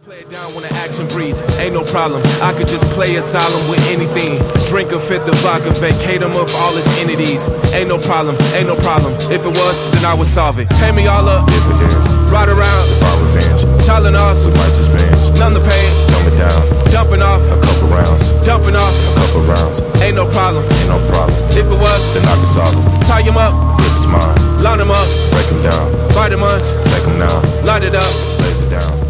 Play it down when the action breathes, ain't no problem. I could just play asylum with anything. Drink a fifth of vodka, vacate them of all its entities. Ain't no problem, ain't no problem. If it was, then I would solve it. Pay me all up, dividends, ride around, to file revenge. Telling us, We might just binge, none to pay, dumb it down, dumping off, a couple rounds, dumping off, a couple rounds. ain't no problem. Ain't no problem, If it was, then I can solve it. tie him up, Grip is mine, line him up, break them down, vitamins, take them now, light it up. blaze it down.